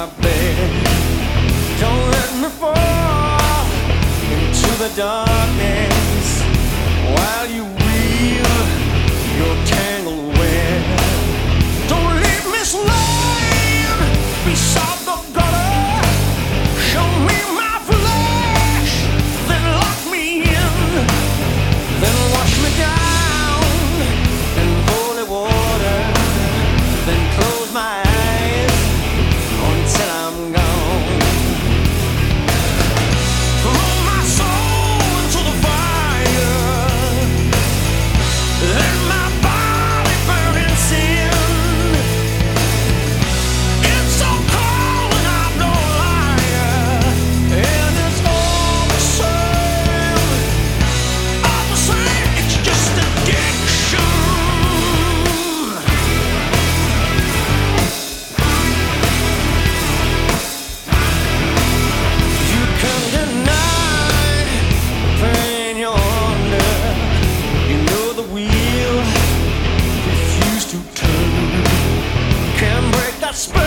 my bed. Don't let me fall into the darkness while you weave your tangled web. Don't leave me slain beside the gutter. Show me my flesh, then lock me in, then wash me down in holy water, then close my eyes until I'm gone. Throw my soul into the fire, let my body burn in sin. It's so cold and I'm no liar, and it's all the same. All the same, it's just addiction. You can deny the pain you're under. You know the wheel refuse to turn. Can't break that spell